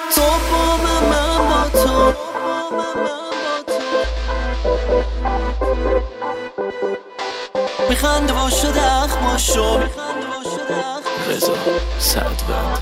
تو با من با تو. میخنده و شده اخماشو رضا سعدوند.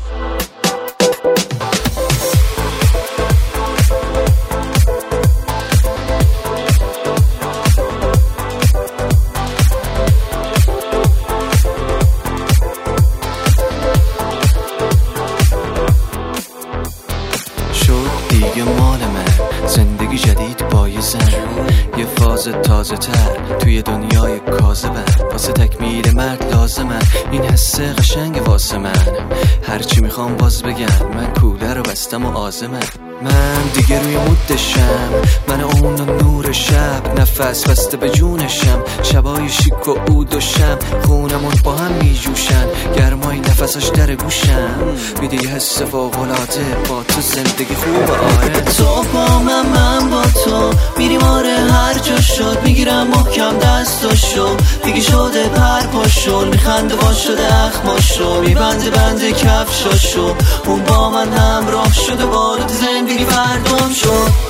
دیگه مال من زندگی جدید با یه زن، یه فاز تازه تر توی دنیای کاذبم. واسه تکمیل مرد لازمم این حس قشنگ واسه من. هرچی میخوام باز بگم، من کوله رو بستم و آزمم. من دیگه روی مودشم، من اون نور شب، نفس بسته به جونشم. شبای شیک و عود و شم، خونمون با هم میجوشن. گرمای نفساش در گوشم، میده یه حس فوق‌العاده. با تو زندگی خوبه آره. تو با من با تو میریم آره هر جا شد. میگیرم محکم دستاشو، دیگه شده پرپاشو. میخنده با شده اخماشو، میبنده بنده کفشاشو. اون با من همراه شده، وارد زندگی فردام شد.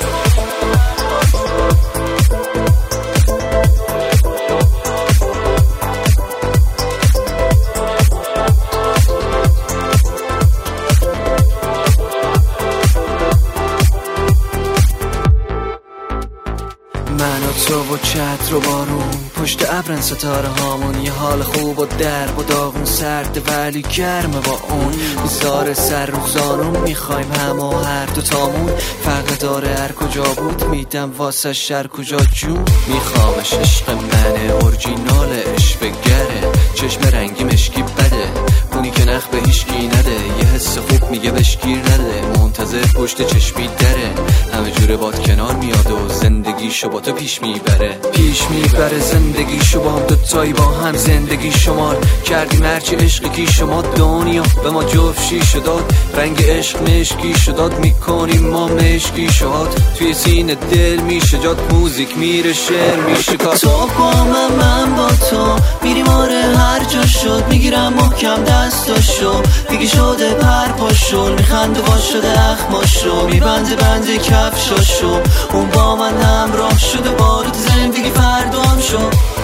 من و تو و چتر و بارون، پشت ابرن ستاره هامون. یه حال خوب و درب و داغون، سرد ولی گرمه با اون. میذاره سر رو زانون، میخوایم هم و هر دوتامون. فرق داره هر کجا بود، میدم واسه شر کجا جون. میخوامش عشق منه، اورجینالش بگره. چشم رنگی مشکی بده، اونی که نخ به هیچکی نده. یه حس خوب میگه بشگیر نده، منتظر پشت چشمی دره. همه جوره باد کنار میاد و زندگیشو با تو پیش میبره. زندگیشو با هم دوتایی با هم زندگی شمار کردیم. هرچی عشقی شما دنیا به ما جفشی شداد. رنگ عشق مشکی شداد، میکنیم ما مشکی شد. توی سینه دل میشه جاد، موزیک میره شعر میشه کار. تو با من با تو میریم آره هر جا شد. میگیرم محکم دستاشو، دیگه شده پرپاشو. میخنده با شده اخماشو، میبنده بنده کفشاشو. اون با من همراه شده، وارد زندگی فردام شد.